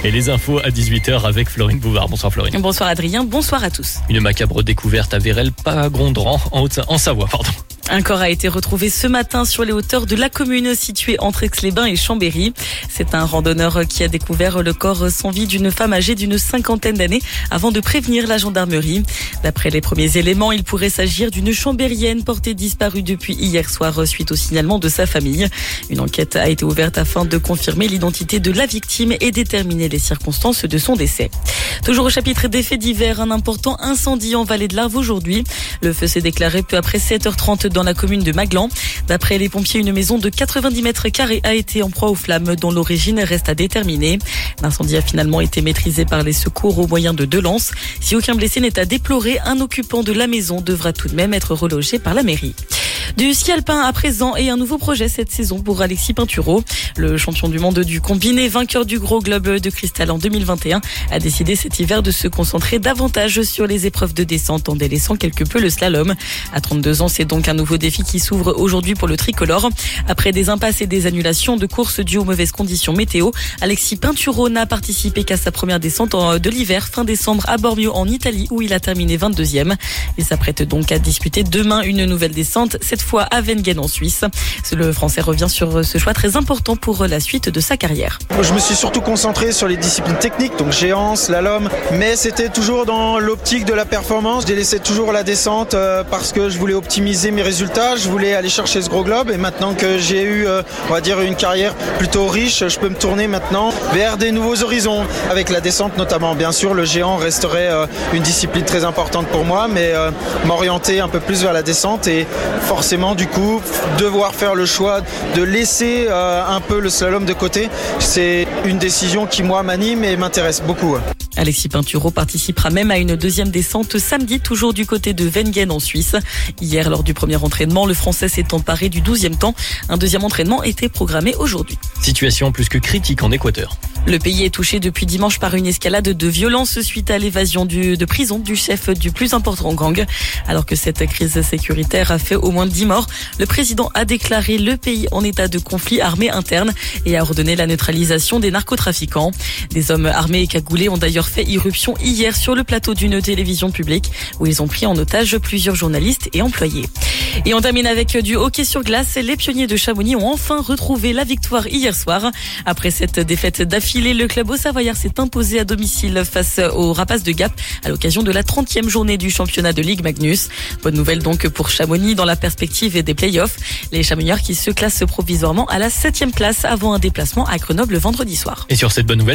Et les infos à 18h avec Florine Bouvard. Bonsoir Florine. Bonsoir Adrien, bonsoir à tous. Une macabre découverte à Vérel, pas Gondran, en Savoie. Un corps a été retrouvé ce matin sur les hauteurs de la commune située entre Aix-les-Bains et Chambéry. C'est un randonneur qui a découvert le corps sans vie d'une femme âgée d'une 50aine d'années avant de prévenir la gendarmerie. D'après les premiers éléments, il pourrait s'agir d'une chambérienne portée disparue depuis hier soir suite au signalement de sa famille. Une enquête a été ouverte afin de confirmer l'identité de la victime et déterminer les circonstances de son décès. Toujours au chapitre des faits divers, un important incendie en vallée de l'Arve aujourd'hui. Le feu s'est déclaré peu après 7h30 dans la commune de Maglan. D'après les pompiers, une maison de 90 mètres carrés a été en proie aux flammes dont l'origine reste à déterminer. L'incendie a finalement été maîtrisé par les secours au moyen de 2 lances. Si aucun blessé n'est à déplorer, un occupant de la maison devra tout de même être relogé par la mairie. Du ski alpin à présent et un nouveau projet cette saison pour Alexis Pinturo. Le champion du monde du combiné, vainqueur du Gros Globe de Cristal en 2021, a décidé cet hiver de se concentrer davantage sur les épreuves de descente en délaissant quelque peu le slalom. À 32 ans, c'est donc un nouveau défi qui s'ouvre aujourd'hui pour le tricolore. Après des impasses et des annulations de courses dues aux mauvaises conditions météo, Alexis Pinturo n'a participé qu'à sa première descente de l'hiver fin décembre à Bormio en Italie où il a terminé 22e. Il s'apprête donc à disputer demain une nouvelle descente, cette fois à Wengen en Suisse. Le Français revient sur ce choix très important pour la suite de sa carrière. Je me suis surtout concentré sur les disciplines techniques, donc géant, slalom, mais c'était toujours dans l'optique de la performance. J'ai laissé toujours la descente parce que je voulais optimiser mes résultats, je voulais aller chercher ce Gros Globe et maintenant que j'ai eu, on va dire, une carrière plutôt riche, je peux me tourner maintenant vers des nouveaux horizons avec la descente notamment. Bien sûr, le géant resterait une discipline très importante pour moi, mais m'orienter un peu plus vers la descente et forcément du coup devoir faire le choix de laisser un peu le slalom de côté, c'est une décision qui moi m'anime et m'intéresse beaucoup. Alexis Pinturo participera même à une deuxième descente samedi, toujours du côté de Wengen en Suisse. Hier, lors du premier entraînement, le Français s'est emparé du 12e temps. Un deuxième entraînement était programmé aujourd'hui. Situation plus que critique en Équateur. Le pays est touché depuis dimanche par une escalade de violence suite à l'évasion de prison du chef du plus important gang. Alors que cette crise sécuritaire a fait au moins 10 morts, le président a déclaré le pays en état de conflit armé interne et a ordonné la neutralisation des narcotrafiquants. Des hommes armés et cagoulés ont d'ailleurs fait irruption hier sur le plateau d'une télévision publique où ils ont pris en otage plusieurs journalistes et employés. Et on termine avec du hockey sur glace. Les pionniers de Chamonix ont enfin retrouvé la victoire hier soir. Après cette défaite d'affilée, le club haut-savoyard s'est imposé à domicile face aux Rapaces de Gap à l'occasion de la 30e journée du championnat de Ligue Magnus. Bonne nouvelle donc pour Chamonix dans la perspective des play-offs. Les Chamonniards qui se classent provisoirement à la 7e place avant un déplacement à Grenoble vendredi soir. Et sur cette bonne nouvelle,